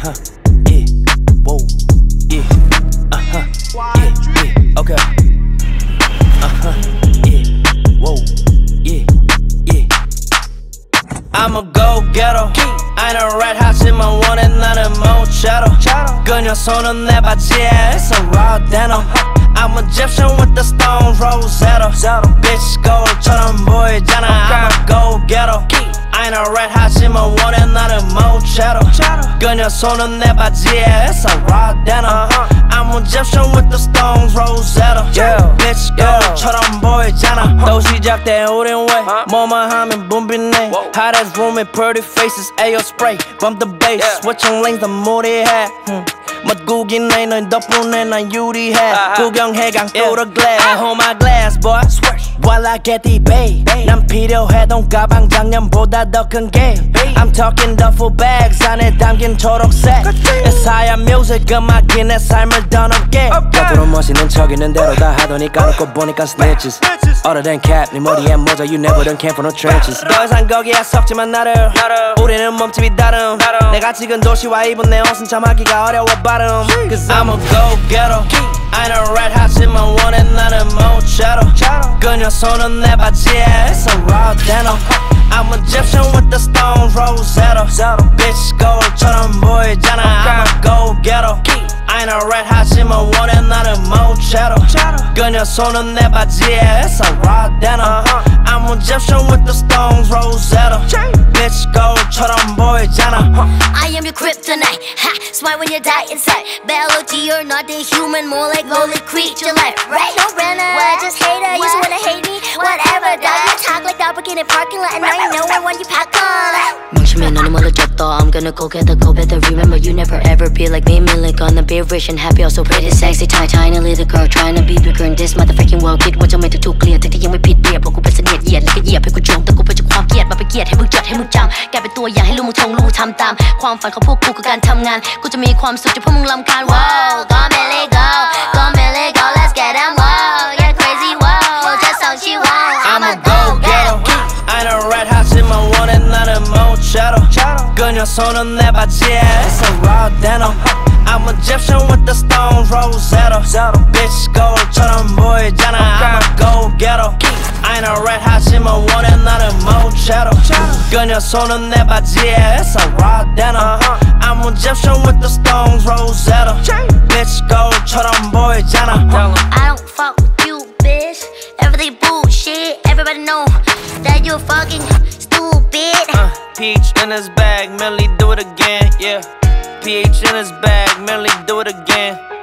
yeah, whoa, yeah, yeah, okay, yeah, whoa, yeah, yeah. I'ma go ghetto. I ain't a red 하지만 원해 나는 모차로 그녀 손은 내 바지에 It's a raw denim I'm Egyptian with the stone Rosetta Bitch gold처럼 보이잖아 I'ma go ghetto I ain't a red 하지만 원해 나는 모차로 그녀 손은 내 바지에 It's a raw denim I'm Egyptian with the stone Rosetta Bitch gold처럼 보이잖아 또 시작돼 우린 왜 뭐만 하면 붐비네 Hottest room in pretty faces Ayo spray bump the bass switching lanes 더 무리해 멋구긴 해 넌 덕분에 난 유리해 구경해강 through the glass I hold my glass boy while I get the bay 난 필요해 돈 가방 작년보다 더 큰 게 I'm talking duffel bags 안에 담긴 초록색 It's 하얀 music 음악이 내 삶을 더 높게 겉으로 멋있는 척 있는 대로 다 하더니 까놓고 보니까 snitches Other than cap 네 머리에 모자 You never done came from the trenches 더 이상 거기에 섞지만 나를 우리는 몸집이 다름 내가 찍은 도시와 입은 내 옷은 참 하기가 어려워 bottom Cause I'ma go ghetto I ain't a red 하지만 원해 나는 모차로 그녀 손은 내 바지에 It's a raw denim I'm Egyptian with the stone Rosetta Bitch gold처럼 보이잖아 I'ma go ghetto I ain't a red 하지만 원해 나는 모차로 그녀 손은 내 바지에 It's a raw denim I'm Egyptian with the stone Rosetta Bitch gold처럼 보이잖아 I am your kryptonite ha, smile when you die inside Biology, you're not the human More like lowly creature life Right? No runner Well, just hater You just wanna hate me Whatever dog You talk like that But in a parking lot And now you know when you pack on 뭉치면 너는 멀어졌다 I'm gonna go get the go better Remember you never ever be like me Millie gonna be rich and happy Also pretty sexy Tiny little girl Trying to be bigger in this motherfucking world Kid ว่าจะไม่ถูกเกลียดแต่ที่ยังไม่ผิดเดียบเพราะกูเป็นเสนียดเหยียดแล้วก็เหยียบให้กูจมแต่กูเป็นจากความเกลียดมาไปเกลียดให้มึงจดให้มึงจำแกเป็นตัวอย่างให้ลูกมึงทงลูกทำตามความฝันของพวกกูคือการทำงานกูจะมีความสุขจนพวกมึงรำคาญ Wow go Millie go go Millie go Let's get them wow You're crazy wow just don't you wow I'ma go ghetto I ain't a red 하지만 원해 나는 모차로 그녀 손은 내 바지에 It's a raw denim I'm Egyptian with the stone Rosetta Bitch gold처럼 보이잖아 I'ma go ghetto I ain't a red 하지만 원해 나는 모차로 그녀 손은 내 바지에 It's a raw denim I'm Egyptian with the stone Rosetta Bitch gold처럼 보이잖아 I don't fuck with you bitch Everything bullshit Everybody know that you're fucking stupid Peach in his bag, Millie do it again, yeah. PH in his bag, Millie do it again.